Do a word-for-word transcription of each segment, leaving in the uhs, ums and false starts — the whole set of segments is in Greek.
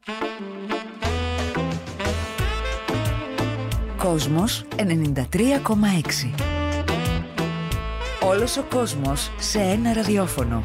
Κόσμος ενενήντα τρία κόμμα έξι. Όλος ο κόσμος σε ένα ραδιόφωνο.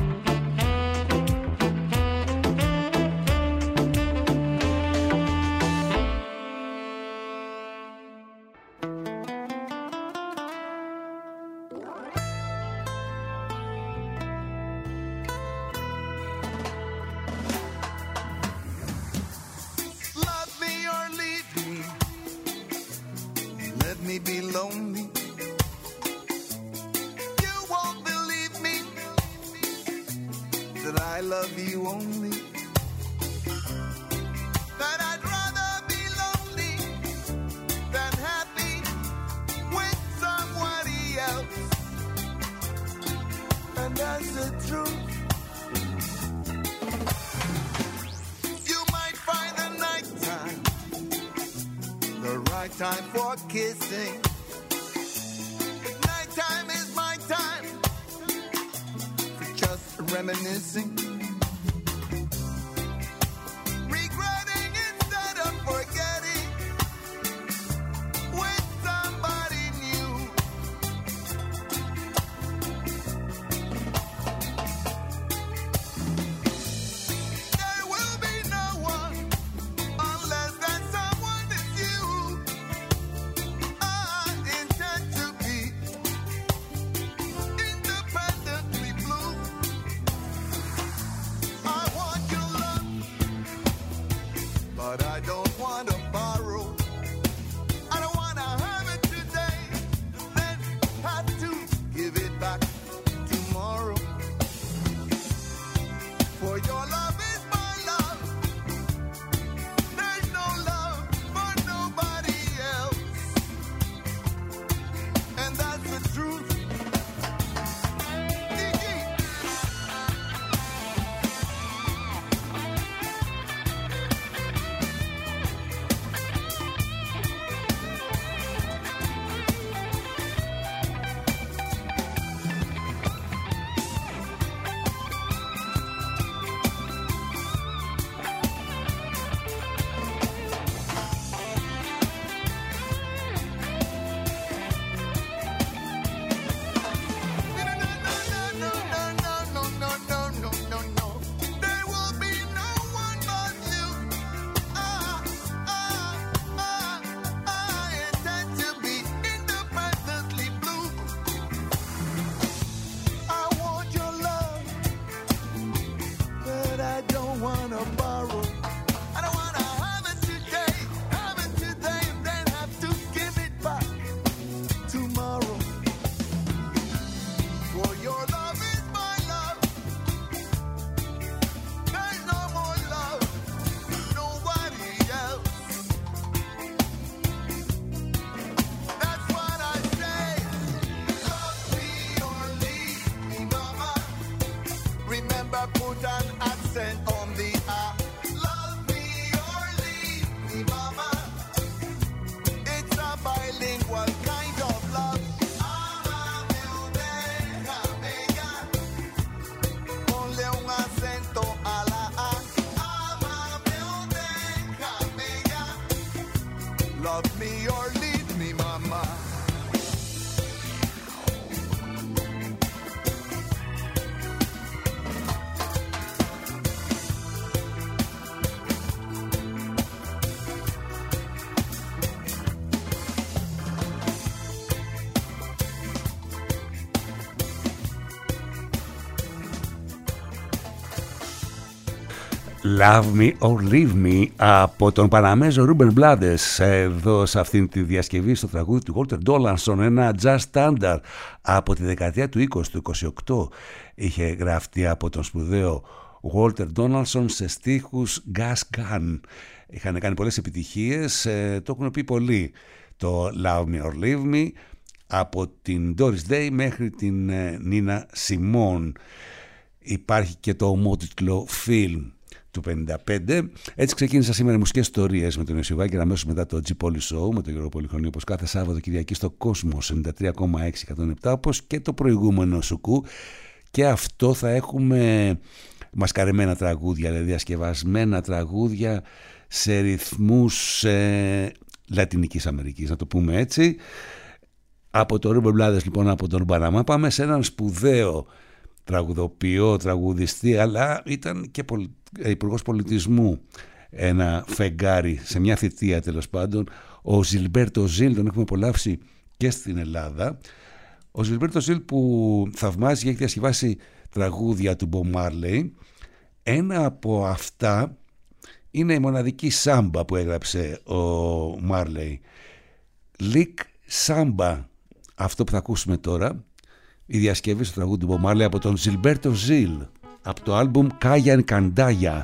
Love Me or Leave Me από τον Παναμέζο Ρούμπεν Μπλάντες εδώ σε αυτήν τη διασκευή στο τραγούδι του Walter Donaldson, ένα jazz standard από τη δεκαετία του είκοσι, του είκοσι οκτώ, είχε γραφτεί από τον σπουδαίο Walter Donaldson σε στίχους Gus Gunn. Είχαν κάνει πολλές επιτυχίες, το έχουν πει πολλοί το Love Me or Leave Me, από την Doris Day μέχρι την Nina Simone. Υπάρχει και το ομότιτλο Film του πενήντα πέντε. Έτσι ξεκίνησα σήμερα οι μουσικές ιστορίες με τον Ιωσιβάκη, αμέσως μετά το G Poly Show με τον Γιώργο Πολυχρονή, όπως κάθε Σάββατο Κυριακή στο Κόσμος ενενήντα τρία κόμμα έξι εκατόν επτά, όπως και το προηγούμενο Σουκού. Και αυτό θα έχουμε μασκαρεμένα τραγούδια, δηλαδή διασκευασμένα τραγούδια σε ρυθμούς ε, Λατινικής Αμερικής, να το πούμε έτσι. Από το Ruben Blades, λοιπόν, από τον Παναμά, πάμε σε έναν σπουδαίο τραγουδοποιό, τραγουδιστή, αλλά ήταν και πολ... υπουργός πολιτισμού, ένα φεγγάρι σε μια θητεία τέλος πάντων, ο Ζιλμπέρτο Ζιλ, τον έχουμε απολαύσει και στην Ελλάδα. Ο Ζιλμπέρτο Ζιλ που θαυμάζει και έχει διασκευάσει τραγούδια του Bob Marley. Ένα από αυτά είναι η μοναδική σάμπα που έγραψε ο Marley. Lick Samba, αυτό που θα ακούσουμε τώρα, η διασκευή στο τραγούδι του Bob Marley από τον Ζιλμπέρτο Ζιλ, από το άλμπουμ Kaya Kandaya.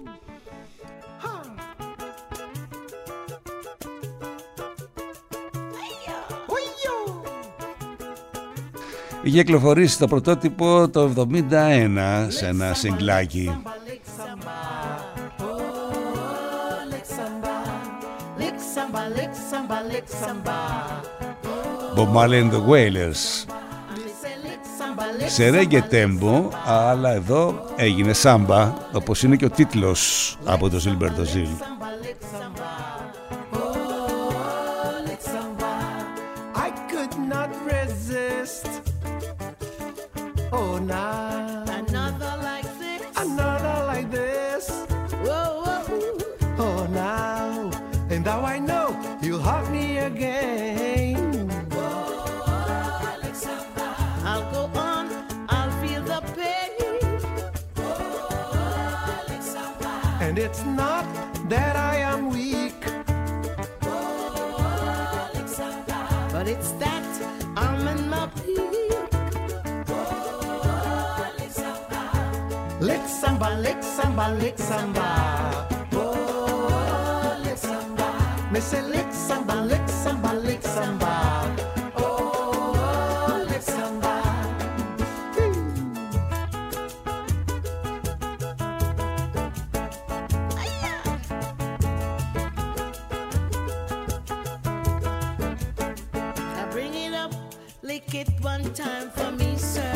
Είχε κυκλοφορήσει το πρωτότυπο το εβδομήντα ένα σε ένα σιγκλάκι. Bob Marley and the Wailers. Σε reggae tempo, αλλά εδώ έγινε σάμπα, όπως είναι και ο τίτλος από το Ζιλμπέρτο Ζιλ. Oh, now another like this, another like this. Whoa, whoa. Oh, now and now I know you'll haunt me again. Whoa, Alexander, I'll go on, I'll feel the pain. Whoa, Alexander, and it's not that I am weak. Whoa, Alexander, but it's that I'm in my peak. Lick samba, lick samba, lick samba. Oh, lick samba. Me say lick samba, lick samba, lick samba. Oh, lick samba. I bring it up, lick it one time for me, sir.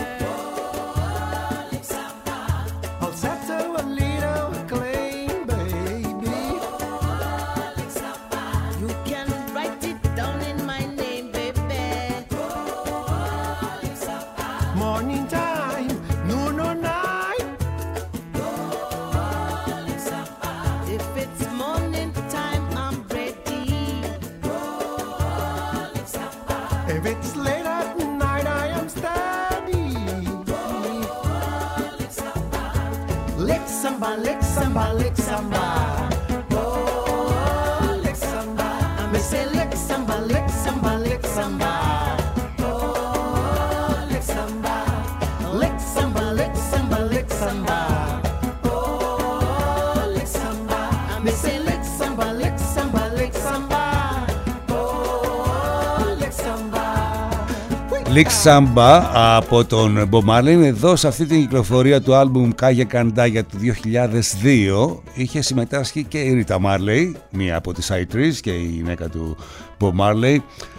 Lick samba, lick samba. Oh, lick samba. Me say lick samba, lick samba, lick samba. Oh, lick samba. Lick samba, lick samba, lick samba. Oh, lick samba. Me say lick samba, lick samba, lick samba. Oh, lick samba. Lick Samba από τον Bob Marley είναι εδώ σε αυτή την κυκλοφορία του άλμπουμ Kaya Kandaya του δύο χιλιάδες δύο. Είχε συμμετάσχει και η Rita Marley, μία από τις Ιτρις και η γυναίκα του Bob Marley.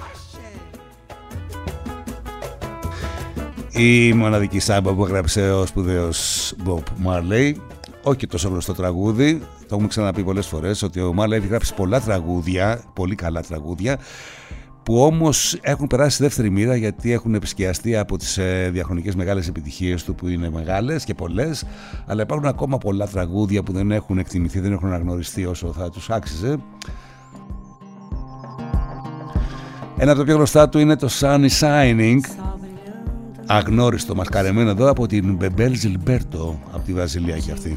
Η μοναδική σάμπα που έγραψε ο σπουδαίος Bob Marley. Όχι και τόσο γνωστό τραγούδι, το έχουμε ξαναπεί πολλές φορές ότι ο Marley έχει γράψει πολλά τραγούδια, πολύ καλά τραγούδια, που όμως έχουν περάσει στη δεύτερη μοίρα γιατί έχουν επισκιαστεί από τις ε, διαχρονικές μεγάλες επιτυχίες του που είναι μεγάλες και πολλές, αλλά υπάρχουν ακόμα πολλά τραγούδια που δεν έχουν εκτιμηθεί, δεν έχουν αναγνωριστεί όσο θα τους άξιζε. Ένα από τα πιο γνωστά του είναι το Sun is Shining, αγνώριστο, μασκαρεμένο εδώ από την Μπεμπέλ Ζιλμπέρτο, από τη Βραζιλία και αυτή.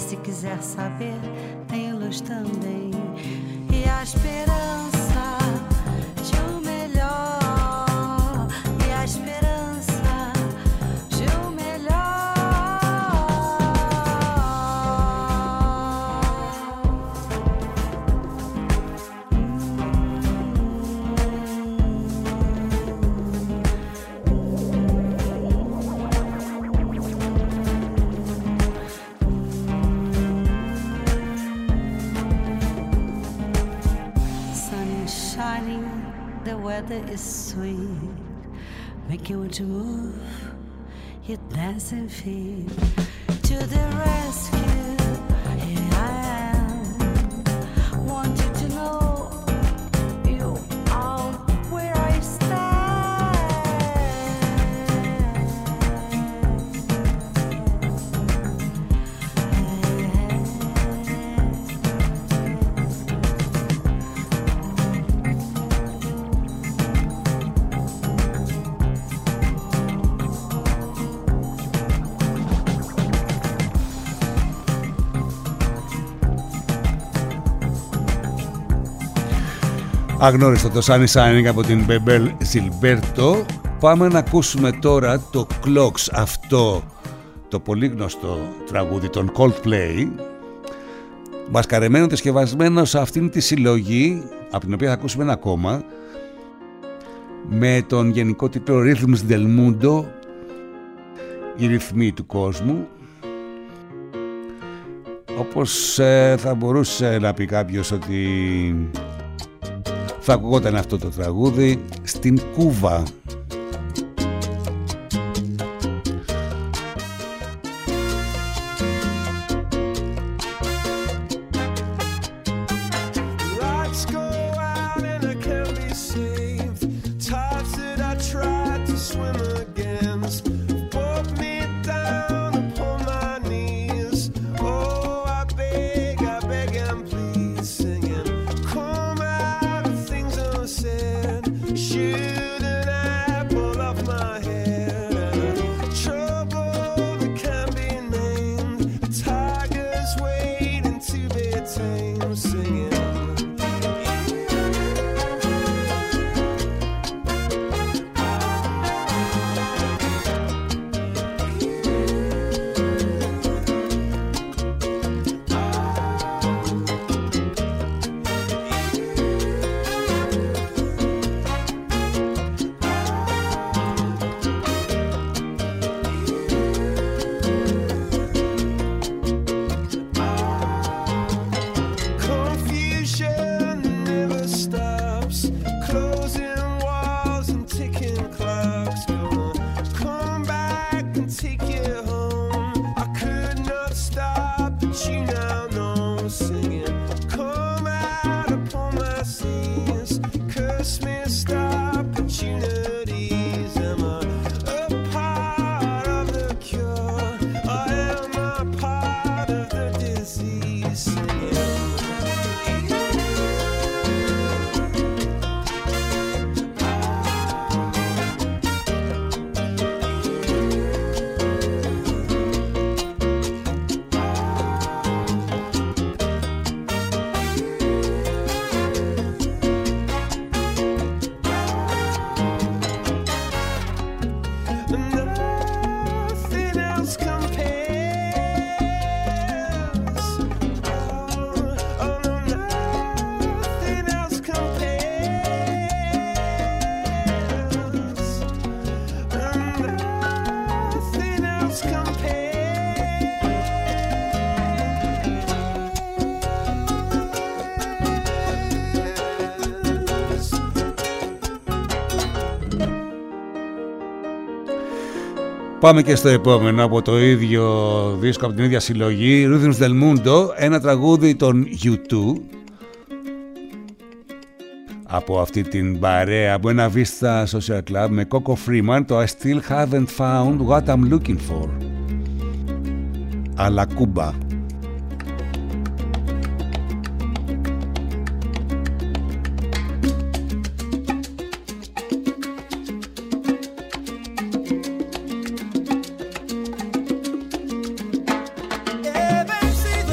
se quiser saber, tem luz também. E a esperança de um melhor, e a esperança de um weather is sweet, make you want to move your dancing feet to the rescue. Here I am, wanted to know you are where I Αγνώριστο το Sunny Shining από την Bebel Gilberto. Πάμε να ακούσουμε τώρα το Clocks, αυτό το πολύ γνωστό τραγούδι των Coldplay, μασκαρεμένο και σκευασμένο σε αυτήν τη συλλογή, από την οποία θα ακούσουμε ένα ακόμα, με τον γενικό τίτλο Rhythms del Mundo, οι ρυθμοί του κόσμου. Όπως ε, θα μπορούσε να πει κάποιος ότι θα ακουγόταν αυτό το τραγούδι στην Κούβα. Πάμε και στο επόμενο από το ίδιο δίσκο, από την ίδια συλλογή, Rhythms del Mundo, ένα τραγούδι των γιου τού από αυτή την παρέα Buena Vista Social Club με Coco Freeman, το I Still Haven't Found What I'm Looking For, αλλά Κούμπα. Ever since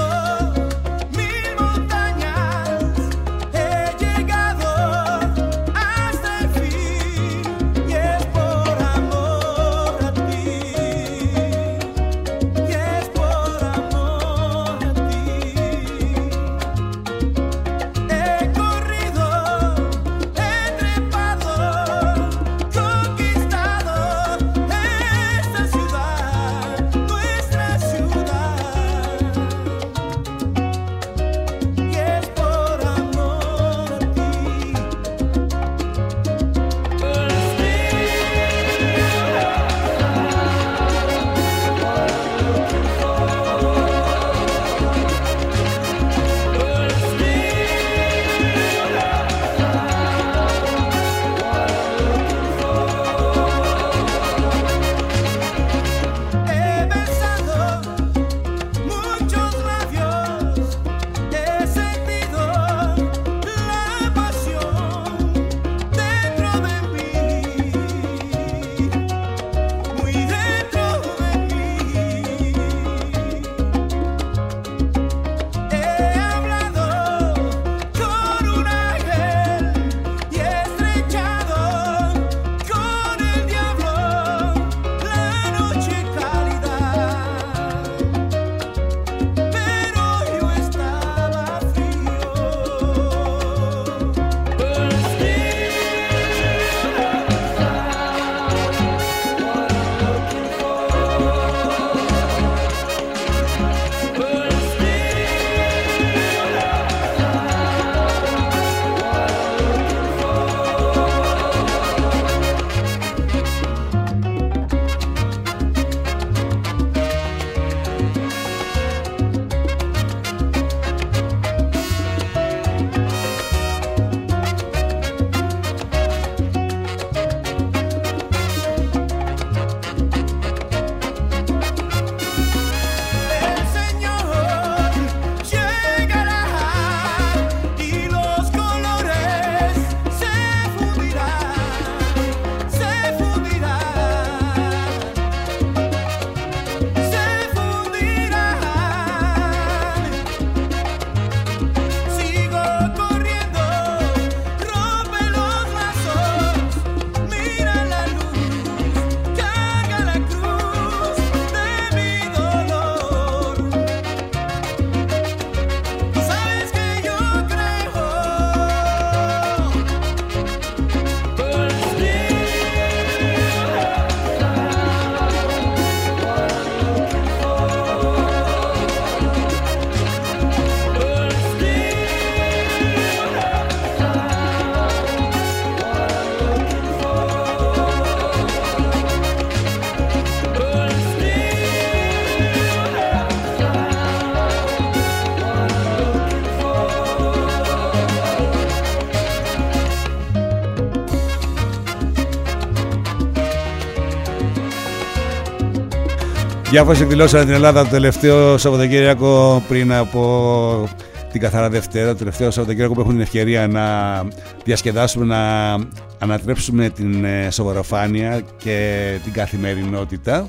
Διάφορες εκδηλώσεις στην Ελλάδα το τελευταίο Σαββατοκύριακο πριν από την Καθαρά Δευτέρα, το τελευταίο Σαββατοκύριακο που έχουμε την ευκαιρία να διασκεδάσουμε, να ανατρέψουμε την σοβαροφάνεια και την καθημερινότητα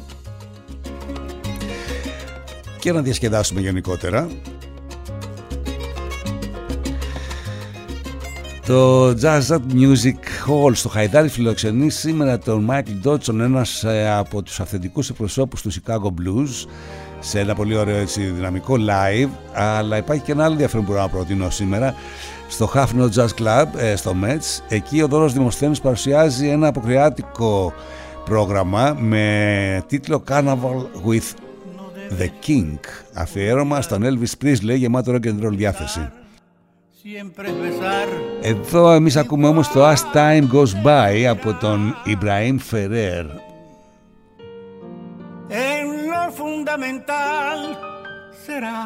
και να διασκεδάσουμε γενικότερα. Το Jazz Music Hall στο Χαϊδάρι φιλοξενεί σήμερα τον Michael Dodson, ένας από τους αυθεντικούς εκπροσώπους του Chicago Blues, σε ένα πολύ ωραίο έτσι, δυναμικό live. Αλλά υπάρχει και ένα άλλο ενδιαφέρον που μπορώ να προτείνω σήμερα στο Half Note Jazz Club στο Metz. Εκεί ο Δώρος Δημοσθένης παρουσιάζει ένα αποκριάτικο πρόγραμμα με τίτλο Carnival with the King, αφιέρωμα στον Elvis Presley, γεμάτο rock and roll διάθεση. Εδώ εμείς ακούμε όμως το As Time Goes By από τον Ibrahim Ferrer. En lo fundamental será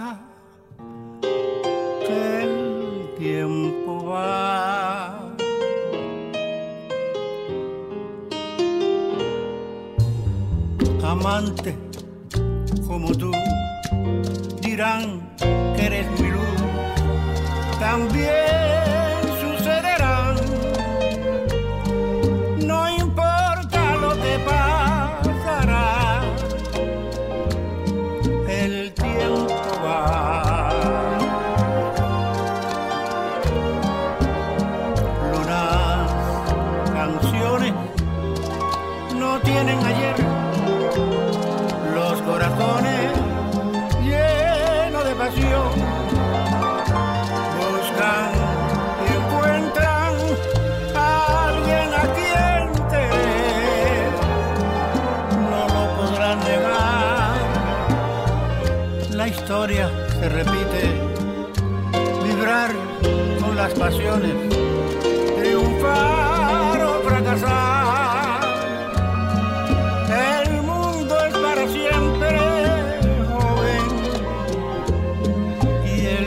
que el tiempo va amante como tú dirán que eres mi luz. También sucederán, no importa lo que pasará, el tiempo va. Lunas, canciones no tienen ayer, los corazones llenos de pasión y encuentran a alguien a quien tener, no lo podrán negar. La historia se repite, vibrar con las pasiones, triunfar o fracasar. El mundo es para siempre joven y el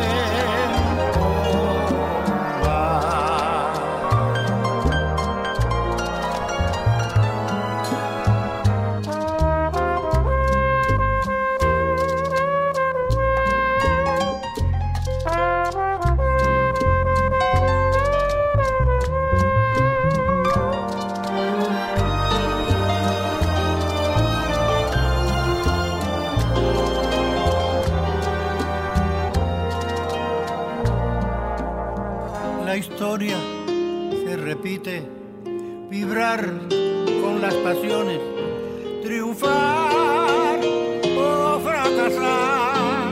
historia se repite, vibrar con las pasiones, triunfar o fracasar.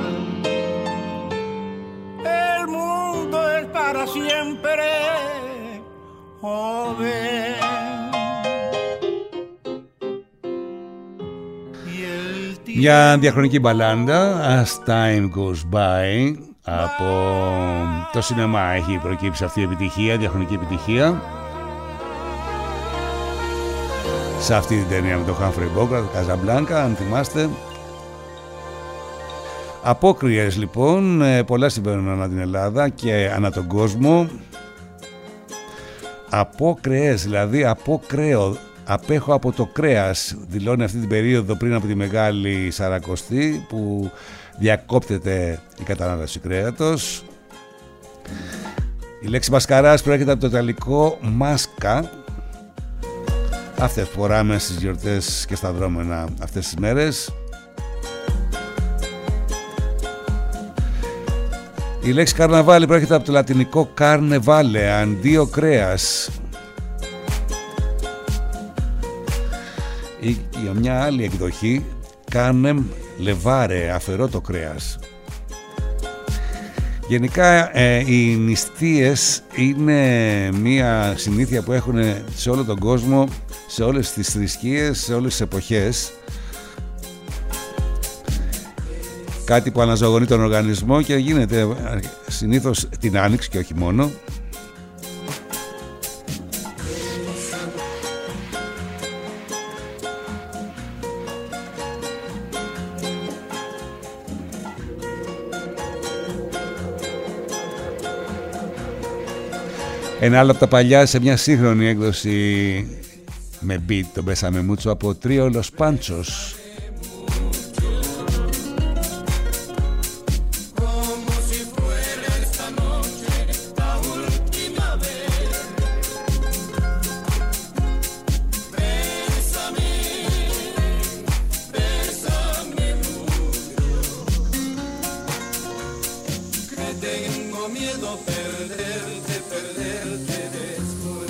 El mundo es para siempre joven. Μια διαχρονική μπαλάντα, As Time Goes By, από το σινεμά έχει προκύψει αυτή η επιτυχία, διαχρονική επιτυχία, σε αυτή την ταινία με τον Humphrey Bogart, Casablanca, αν θυμάστε. Απόκριες λοιπόν, πολλά συμβαίνουν ανά την Ελλάδα και ανά τον κόσμο. Απόκριες, δηλαδή απόκρεο, απέχω από το κρέας, δηλώνει αυτή την περίοδο πριν από τη Μεγάλη Σαρακοστή που διακόπτεται η κατανάλωση κρέατος. Η λέξη μασκαράς προέρχεται από το ιταλικό μάσκα, αυτές που φοράμε στις γιορτές και στα δρόμενα αυτές τις μέρες. Η λέξη καρναβάλι προέρχεται από το λατινικό carnevale, αντίο κρέας. Ή για μια άλλη εκδοχή, carnem levare, αφαιρώ το κρέας. Γενικά ε, οι νηστείες είναι μια συνήθεια που έχουν σε όλο τον κόσμο, σε όλες τις θρησκείες, σε όλες τις εποχές. Κάτι που αναζωογονεί τον οργανισμό και γίνεται συνήθως την Άνοιξη και όχι μόνο. Ένα άλλο από τα παλιά σε μια σύγχρονη έκδοση με beat, τον Μπέσαμε Μούτσο από τρίο Los Panchos. tengo miedo perderte, perderte después.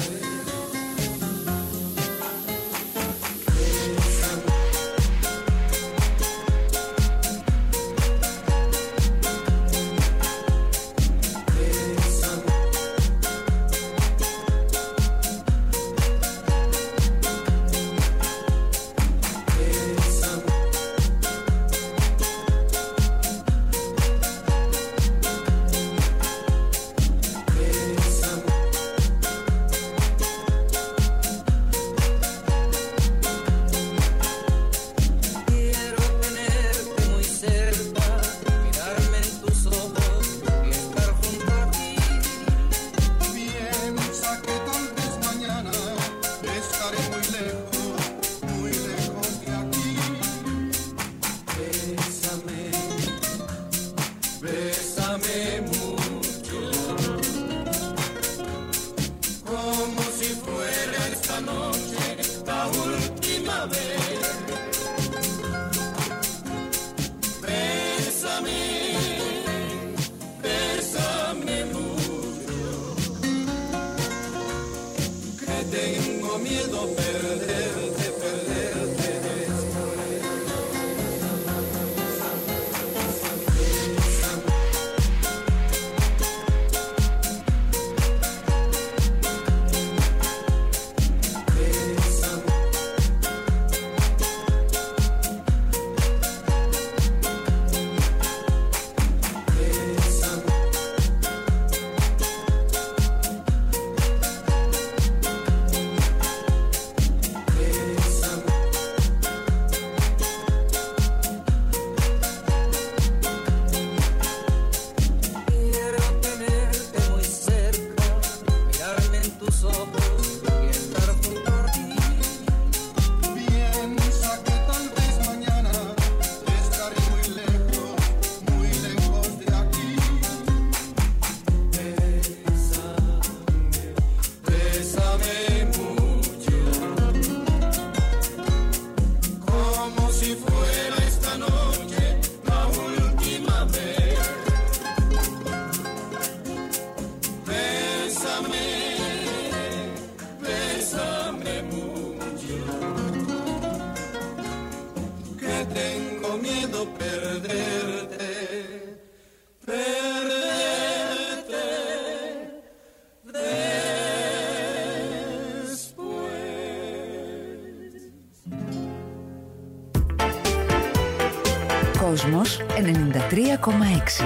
Κόσμος ενενήντα τρία κόμμα έξι.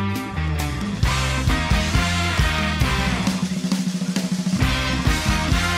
We'll be right back.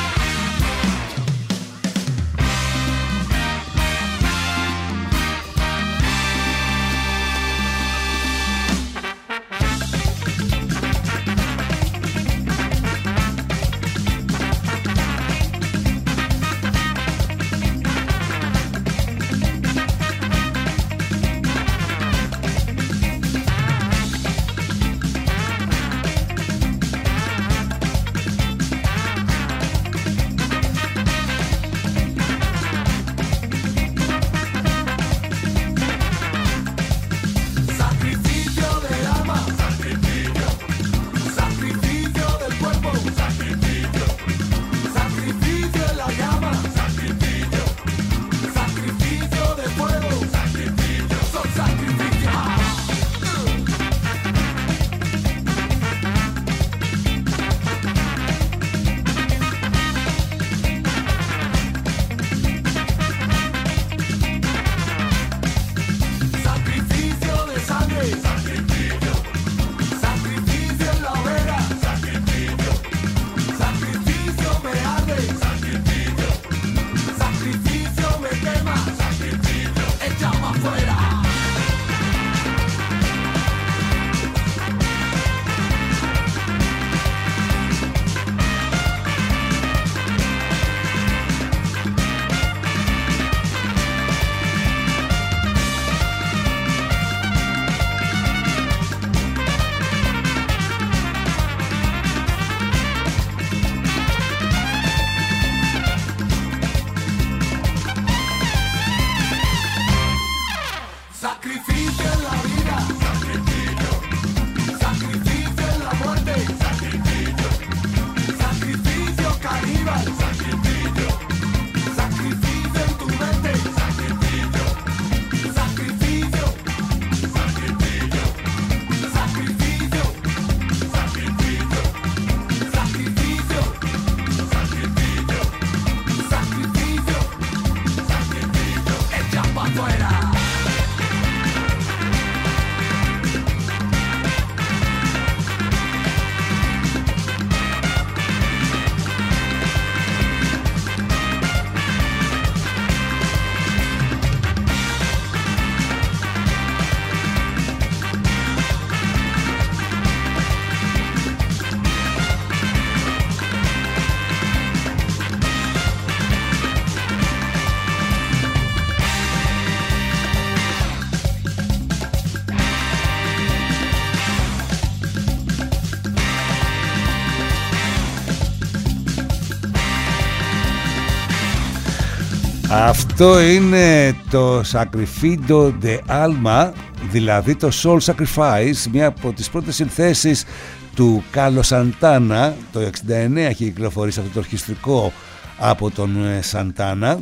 Αυτό είναι το Sacrificio de Alma, δηλαδή το Soul Sacrifice, μια από τις πρώτες συνθέσεις του Κάρλος Σαντάνα. Το εξήντα εννέα έχει κυκλοφορήσει αυτό το ορχιστρικό από τον Σαντάνα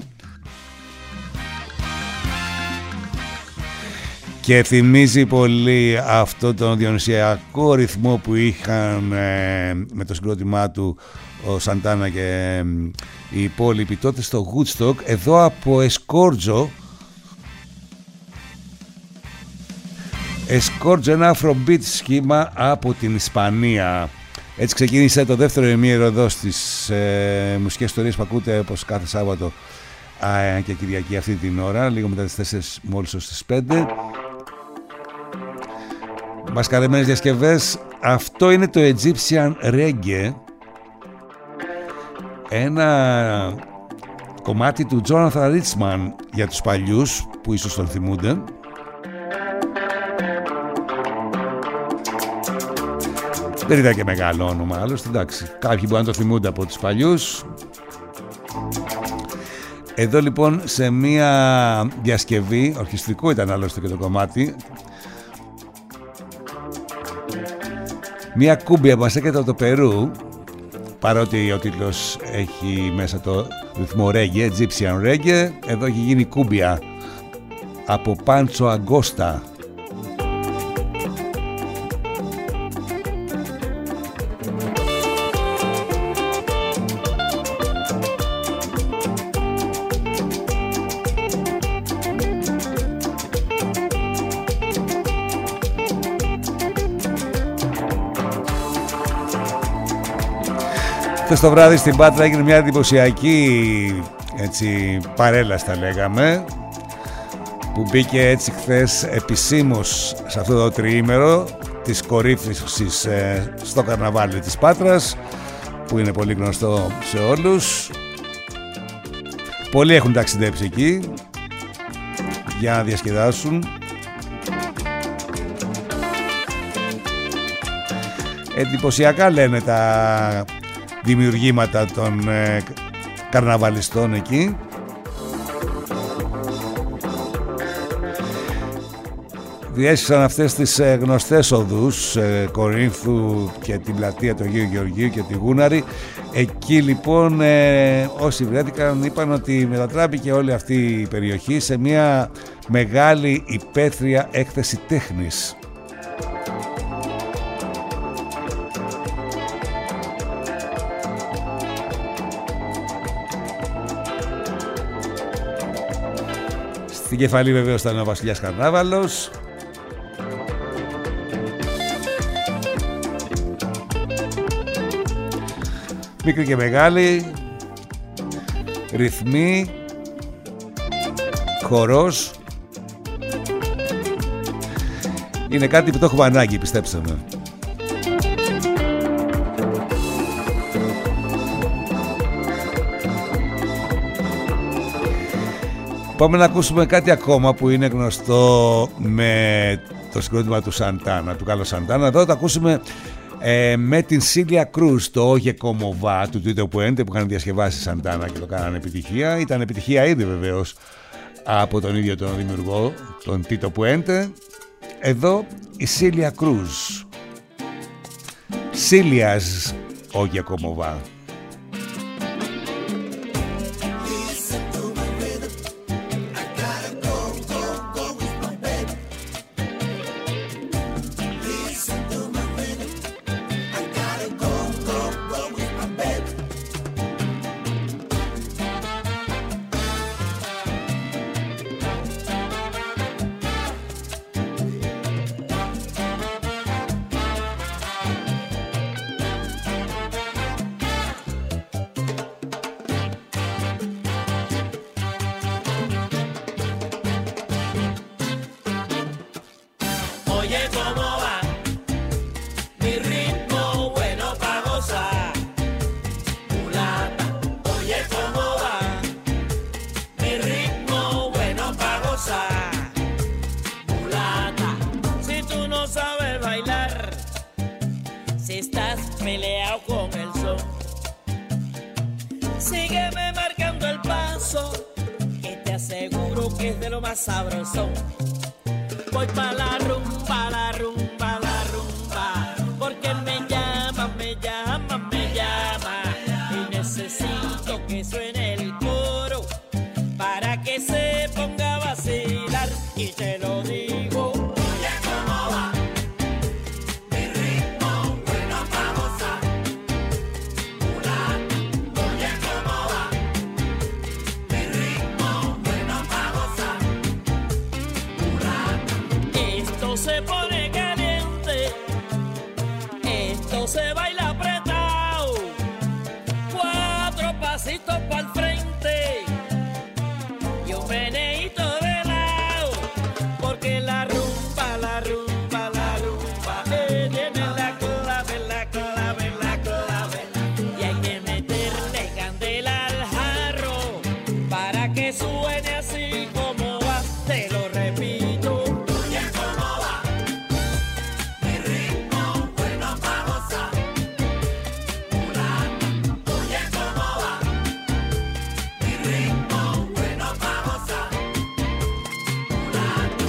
και θυμίζει πολύ αυτό τον διονυσιακό ρυθμό που είχαν ε, με το συγκρότημά του ο Σαντάνα και ε, οι υπόλοιποι τότε στο Woodstock. Εδώ από Escorzo, Escorzo, ένα Afrobeat σχήμα από την Ισπανία. Έτσι ξεκίνησε το δεύτερο ημίωρο εδώ στις ε, μουσικές ιστορίες που ακούτε όπως κάθε Σάββατο α, και Κυριακή αυτή την ώρα, λίγο μετά τις τέσσερις μόλις ως τις πέντε. Μασκαρεμένες διασκευές. Αυτό είναι το Egyptian Reggae, ένα κομμάτι του Jonathan Richman για τους παλιούς που ίσως τον θυμούνται. Δεν ήταν και μεγάλο όνομα άλλωστε, εντάξει, κάποιοι μπορεί να το θυμούνται από τους παλιούς. Εδώ λοιπόν σε μία διασκευή, ορχιστρικό ήταν άλλωστε και το κομμάτι, μία κούμπια που μας έρχεται από το Περού, παρότι ο τίτλος έχει μέσα το ρυθμό reggae, Egyptian Reggae, εδώ έχει γίνει κούμπια από Πάντσο Αγκώστα. Χθες το βράδυ στην Πάτρα έγινε μια εντυπωσιακή έτσι, παρέλαση θα λέγαμε, που μπήκε έτσι χθες επισήμως σε αυτό το τριήμερο της κορύφωσης ε, στο καρναβάλι της Πάτρας, που είναι πολύ γνωστό σε όλους. Πολλοί έχουν ταξιδέψει εκεί για να διασκεδάσουν. Εντυπωσιακά λένε τα δημιουργήματα των ε, καρναβαλιστών εκεί. Διέσχισαν αυτές τις ε, γνωστές οδούς ε, Κορίνθου και την πλατεία του Αγίου Γεωργίου και τη Γούναρη. Εκεί λοιπόν ε, όσοι βρέθηκαν είπαν ότι μετατράπηκε όλη αυτή η περιοχή σε μια μεγάλη υπαίθρια έκθεση τέχνης. Στην κεφαλή βεβαίως ήταν ο Βασιλιάς Καρνάβαλος. Μικρή και μεγάλη, ρυθμοί, χορός. Είναι κάτι που το έχουμε ανάγκη, πιστέψτε με. Πάμε να ακούσουμε κάτι ακόμα που είναι γνωστό με το συγκρότημα του Σαντάνα, του Κάρλος Σαντάνα. Εδώ το ακούσουμε ε, με την Σίλια Κρούς, το Oye Como Va του Tito Puente, που είχαν διασκευάσει Σαντάνα και το κάνανε επιτυχία. Ήταν επιτυχία ήδη βεβαίως από τον ίδιο τον δημιουργό, τον Tito Puente. Εδώ η Σίλια Κρούς, Σίλιας Oye Como Va. coro que es de lo más sabroso. Voy pa' la rumba, la rumba, la rumba, porque él me llama, me llama, me llama, y necesito que suene el coro para que se ponga a vacilar, y te lo digo. Oye, ¿cómo va? Mi ritmo bueno pa' gozar. Mulato. Oye, ¿cómo va? Mi ritmo bueno pa' gozar. Mulato. Esto se pone caliente, esto se baila apretado, cuatro pasitos pa'l frente y un meneíto de lado, porque la rumba, la rumba, la rumba, eh, tiene la clave, la clave, la clave, y hay que meterle candela al jarro para que suene así como va, te lo repito. Oye, ¿cómo va? Mi ritmo bueno pa' gozar. Mulato. Oye, ¿cómo va? Mi ritmo bueno pa' gozar. Mulato.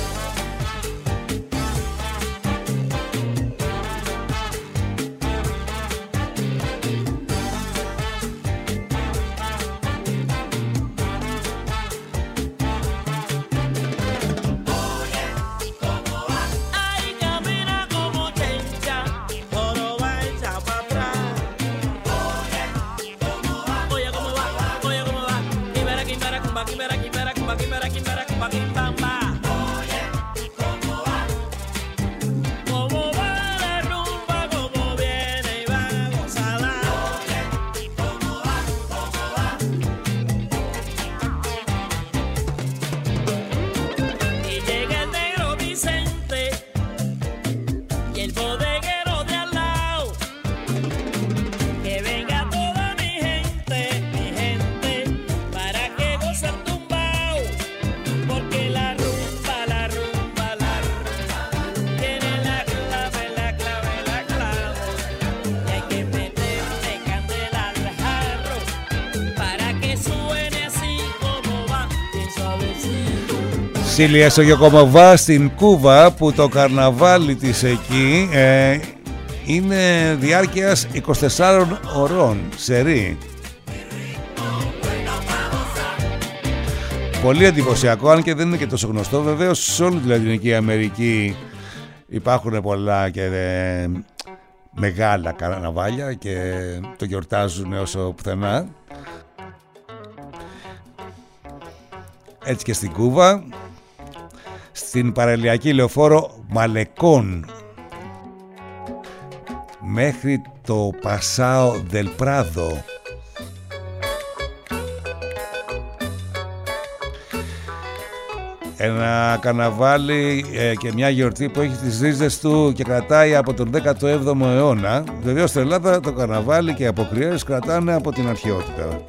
Ay, camina como chencha, todo va echa pa' atrás. Oye, ¿cómo va? Oye, ¿cómo va? Oye, ¿cómo va? Quimera, quimera, cumba, quimera, quimera, cumba, quimera, quimera, cumba, quimbamba. Oye, ¿cómo va? ¿Cómo va la rumba? ¿Cómo viene y va a gozarla? Oye, ¿cómo va? ¿Cómo va? Y llega el negro Vicente y el bodeguero de al lado. Que venga toda mi gente, mi gente, para que gocen tumbao. Porque la rumba, la rumba, la rumba tiene la clave, la clave, la clave. Y hay que meterle candela al jarro para que suene así como va, bien suavecito. Σύλλιασε και ακόμα βά στην Κούβα, που το καρναβάλι της εκεί ε, είναι διάρκειας είκοσι τεσσάρων ωρών σερί. Πολύ εντυπωσιακό, αν και δεν είναι και τόσο γνωστό. Βεβαίως σε όλη τη Λατινική Αμερική υπάρχουν πολλά και ε, μεγάλα καρναβάλια και το γιορτάζουν όσο πουθενά. Έτσι και στην Κούβα, στην παραλιακή λεωφόρο Μαλεκόν μέχρι το Πασάο Δελ Πράδο. Ένα καρναβάλι ε, και μια γιορτή που έχει τις ρίζες του και κρατάει από τον δέκατο έβδομο αιώνα. Βεβαίως στην Ελλάδα το καρναβάλι και οι αποκριές κρατάνε από την αρχαιότητα.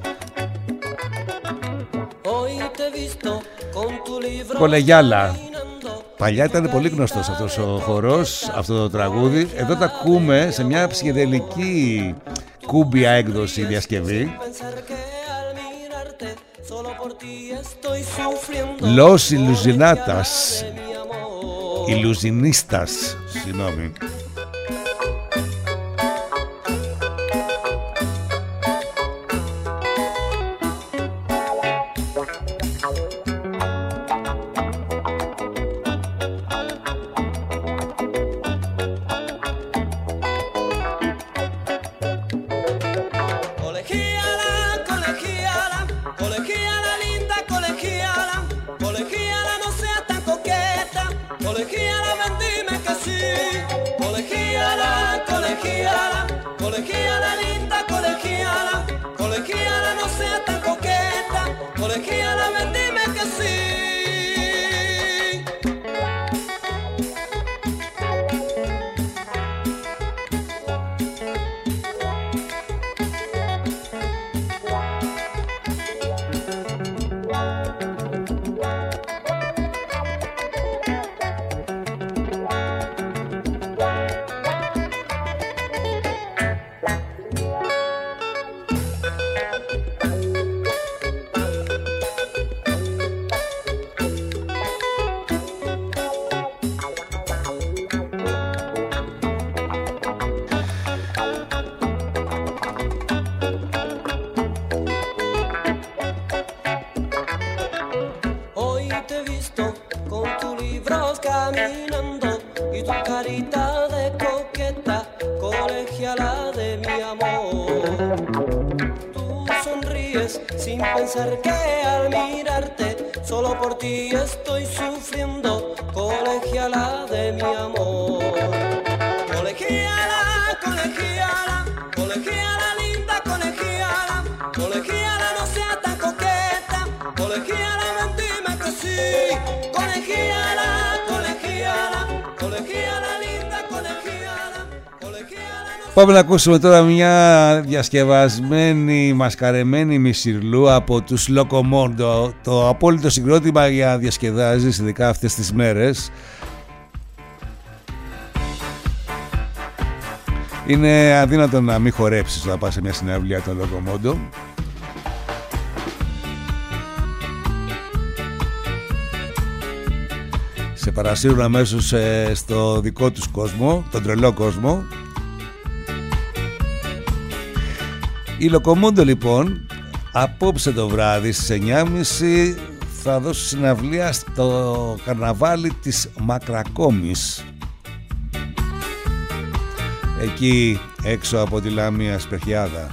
Κολεγιάλα. Παλιά ήταν πολύ γνωστός αυτός ο χορός, αυτό το τραγούδι. Εδώ τα ακούμε σε μια ψυχεδελική κούμπια έκδοση διασκευή. Los Ilusionatas, Ilusionistas, συγγνώμη. sonríes sin pensar que al mirarte solo por ti estoy sufriendo. Colegiala de mi amor. Colegiala, colegiala, colegiala linda, colegiala, colegiala no sea tan coqueta, colegiala ven dime que sí, colegiala, colegiala, colegiala linda, colegiala, colegiala no. Πάμε να ακούσουμε τώρα μια διασκευασμένη, μασκαρεμένη Μισιρλού από τους Locomondo. Το απόλυτο συγκρότημα για διασκεδάζεις, ειδικά αυτές τις μέρες. Είναι αδύνατο να μην χορέψεις όταν πας σε μια συναυλία των Locomondo. Σε παρασύρουν αμέσως ε, στο δικό τους κόσμο, τον τρελό κόσμο. Η Locomondo λοιπόν απόψε το βράδυ στις εννιά και μισή θα δώσει συναυλία στο καρναβάλι της Μακρακόμης, εκεί έξω από τη Λάμια Σπερχιάδα.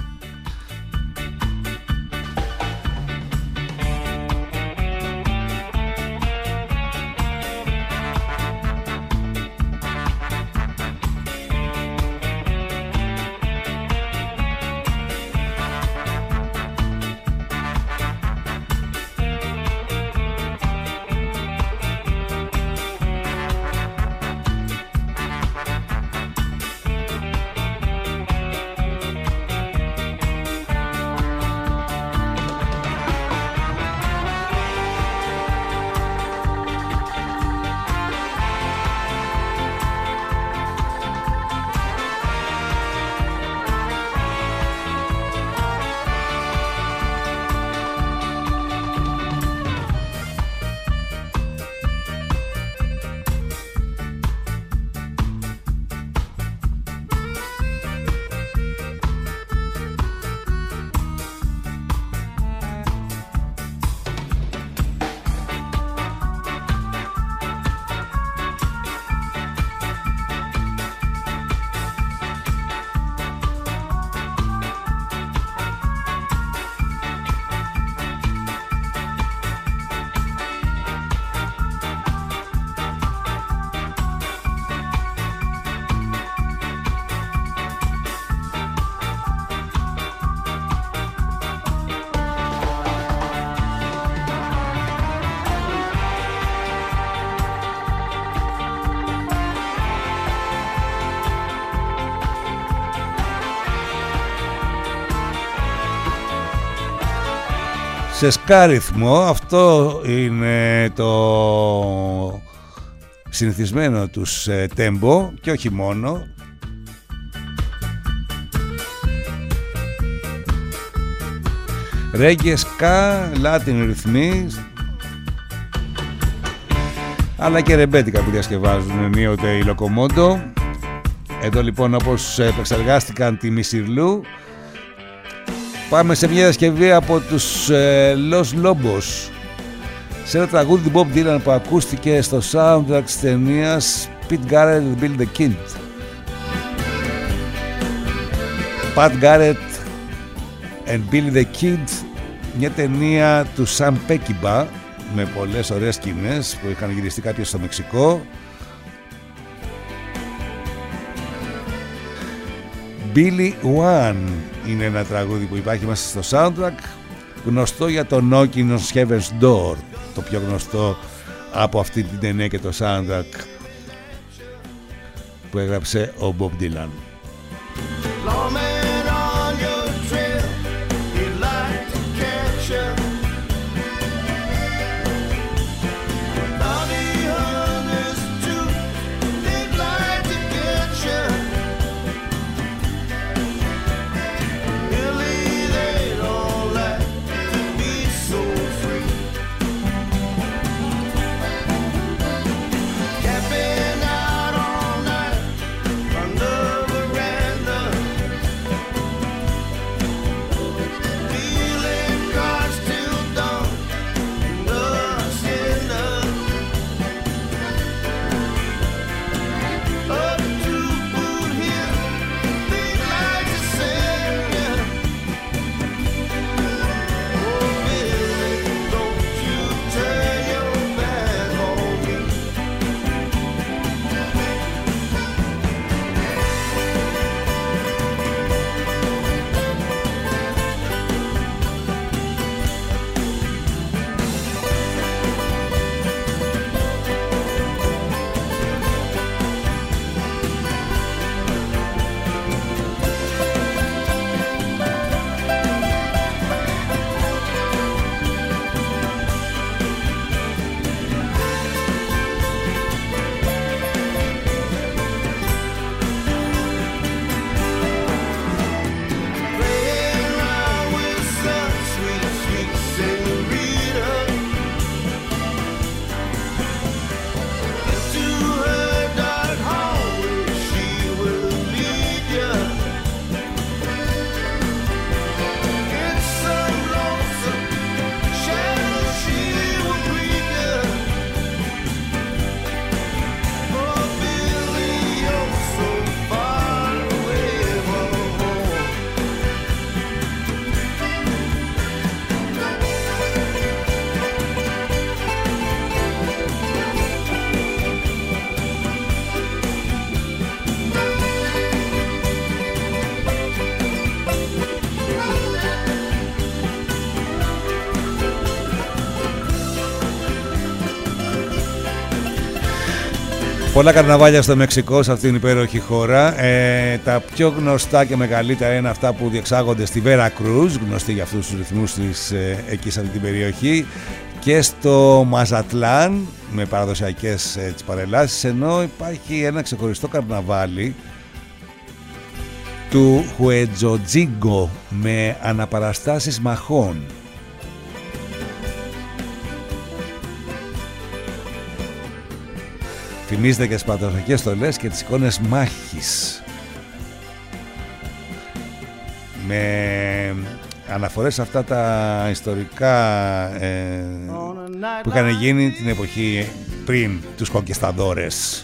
Σε σκάριθμο, αυτό είναι το συνηθισμένο τους τέμπο και όχι μόνο. Ρέγγε, ska, Latin ρυθμοί, αλλά και ρεμπέτικα που διασκευάζουν ενίοτε οι Locomondo. Εδώ λοιπόν, όπως επεξεργάστηκαν τη Μισιρλού, πάμε σε μια διασκευή από τους ε, Los Lobos, σε ένα τραγούδι του Bob Dylan που ακούστηκε στο soundtrack της ταινίας Pete Garrett and Billy the Kid. Pat Garrett and Billy the Kid, μια ταινία του Sam Peckinpah με πολλές ωραίες σκηνές που είχαν γυριστεί κάποιες στο Μεξικό. Billy One είναι ένα τραγούδι που υπάρχει μέσα στο soundtrack, γνωστό για το Knocking on Heaven's Door, το πιο γνωστό από αυτή την ταινία και το soundtrack που έγραψε ο Bob Dylan. Camping out all night under the veranda. Πολλά καρναβάλια στο Μεξικό, σε αυτήν την υπέροχη χώρα. Ε, τα πιο γνωστά και μεγαλύτερα είναι αυτά που διεξάγονται στη Βέρα Κρούζ, γνωστή για αυτούς τους ρυθμούς της ε, εκεί σε αυτή την περιοχή, και στο Μαζατλάν με παραδοσιακές ε, τις παρελάσεις, ενώ υπάρχει ένα ξεχωριστό καρναβάλι του Χουετζοτζίγκο με αναπαραστάσεις μαχών. Θυμίζεται και τις παραδοσιακές στολές και τις εικόνες μάχης, με αναφορές σε αυτά τα ιστορικά ε, που είχαν γίνει την εποχή πριν τους κονκισταδόρες.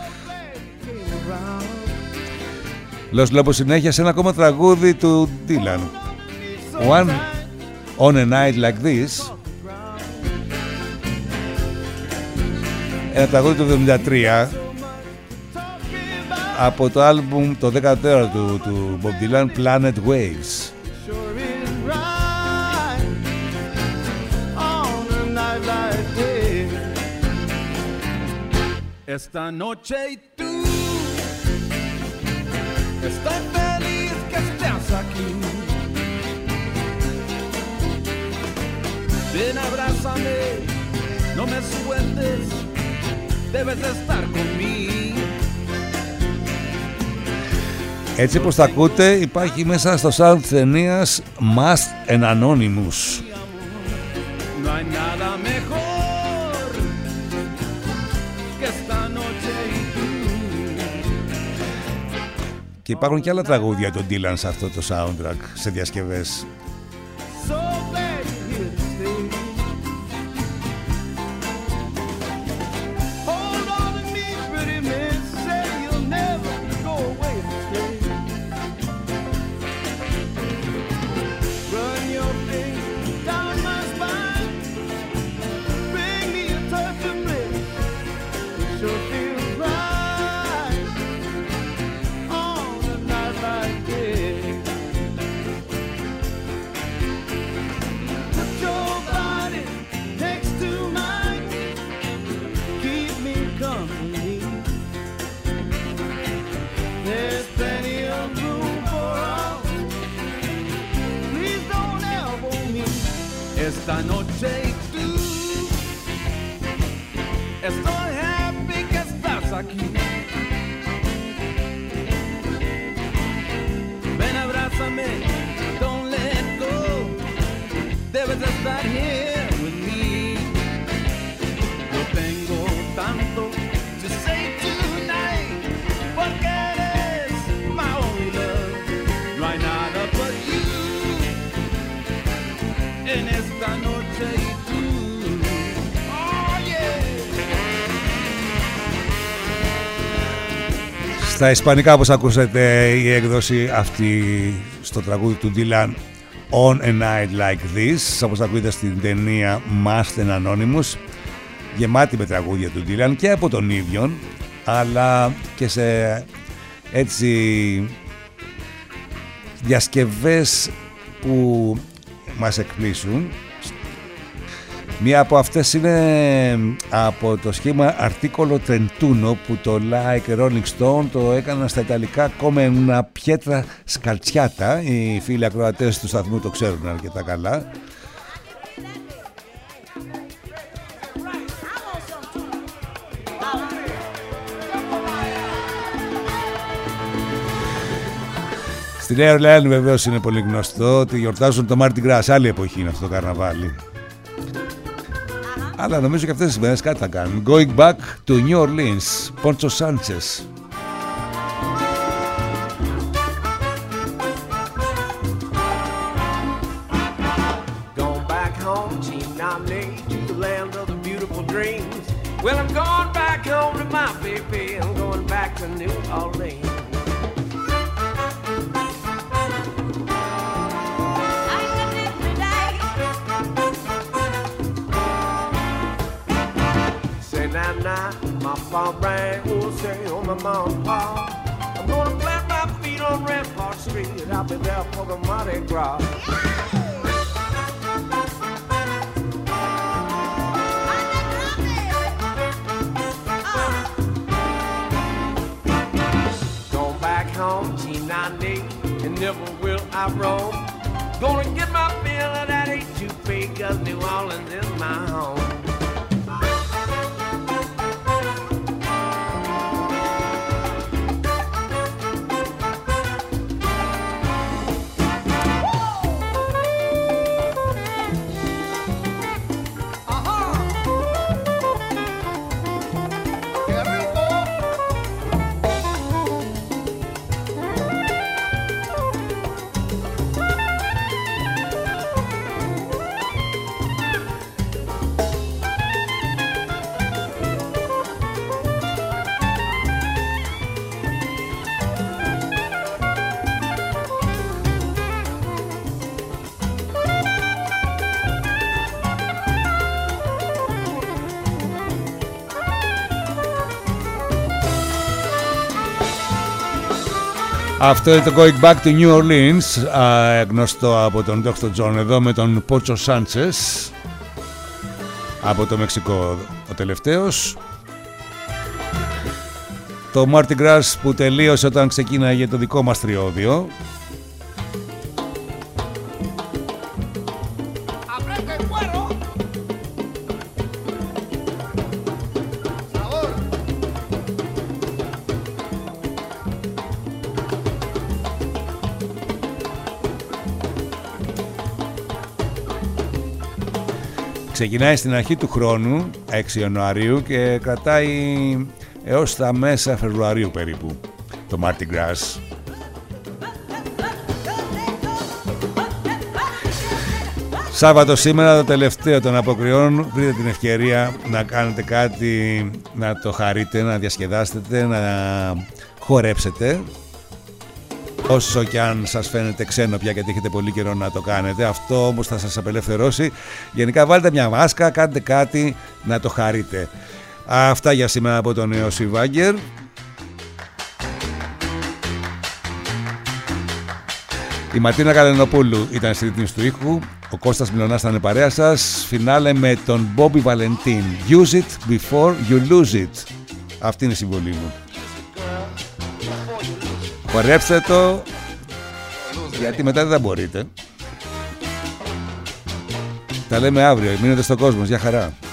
Los Lobos συνέχεια σε ένα ακόμα τραγούδι του Dylan, One on a Night Like This, ένα τραγούδι του εβδομήντα τρία από το άλμπουμ το δέκατο του, του Bob Dylan, Planet Waves. Esta noche y tú, estoy feliz que estés aquí. Ven, abrázame, no me sueltes, debes estar conmigo. Έτσι πως τα ακούτε, υπάρχει μέσα στο sound της ταινίας Masked and Anonymous. No hay nada mejor que esta noche y tú. Και υπάρχουν και άλλα τραγούδια των Dylan σε αυτό το soundtrack, σε διασκευές. So glad you're here to stay. Hold on to me, pretty miss, say you'll never go away to stay. Run your fingers down my spine, bring me a touch of bliss. It sure feels right on a night like this. Put your body next to mine, keep me company. There's plenty of room for all. Please don't elbow me. Esta noche y tú, estoy happy que estás aquí. Ven, abrázame, don't let go. Debes estar here with me. Yo tengo tanto to say tonight, porque eres my only love. No hay nada but you en esta noche y tú. Oh yeah. Στα ισπανικά, όπως ακούσατε, η έκδοση αυτή στο τραγούδι του Dylan On a Night Like This, όπως ακούγεται στην ταινία Masked and Anonymous, γεμάτη με τραγούδια του Dylan και από τον ίδιο, αλλά και σε έτσι διασκευές που μας εκπλήσουν. Μία από αυτές είναι από το σχήμα Articolo trentuno, που το Like Rolling Stone το έκανα στα Ιταλικά come una pietra scalciata. Οι φίλοι ακροατές του σταθμού το ξέρουν αρκετά καλά. Στη Νέα Ορλεάνη βεβαίως είναι πολύ γνωστό ότι γιορτάζουν το Mardi Gras, άλλη εποχή είναι αυτό το καρναβάλι. Αλλά νομίζω και αυτές τις μέρες κάτι θα κάνουν. Going back to New Orleans, Poncho Sanchez. Going back home, team nominee to the land of the beautiful dreams. Well, I'm going back home to my baby. I'm going back to New Orleans. My phone rang, will say on my mom and pa. I'm gonna plant my feet on Rampart Street. I'll be there for the Mardi Gras. never will I roam. Gonna get my fill of that ain't too big, 'cause New Orleans is my home. Αυτό είναι το Going Back to New Orleans, γνωστό από τον Doctor John, εδώ με τον Πότσο Σάντσες από το Μεξικό ο τελευταίος. Το Mardi Gras που τελείωσε όταν ξεκίναγε το δικό μας τριώδιο. Ξεκινάει στην αρχή του χρόνου, έξι Ιανουαρίου, και κρατάει έως τα μέσα Φεβρουαρίου περίπου, το Mardi Gras. Σάββατο σήμερα, το τελευταίο των αποκριών. Βρείτε την ευκαιρία να κάνετε κάτι, να το χαρείτε, να διασκεδάσετε, να χορέψετε. Όσο και αν σας φαίνεται ξένο πια, γιατί έχετε πολύ καιρό να το κάνετε, αυτό όμως θα σας απελευθερώσει. Γενικά βάλτε μια μάσκα, κάντε κάτι να το χαρείτε. Αυτά για σήμερα από τον Ιωσή Βάγκερ. Η Ματίνα Καλενοπούλου ήταν στη ρύθμιση του ήχου. Ο Κώστας Μιλωνάς ήταν παρέα σας. Φινάλε με τον Μπόμπι Βαλεντίν. Use it before you lose it. Αυτή είναι η συμβολή μου. Χορέψτε το, γιατί μετά δεν θα μπορείτε. Τα λέμε αύριο. Μείνετε στον κόσμο. Γεια χαρά.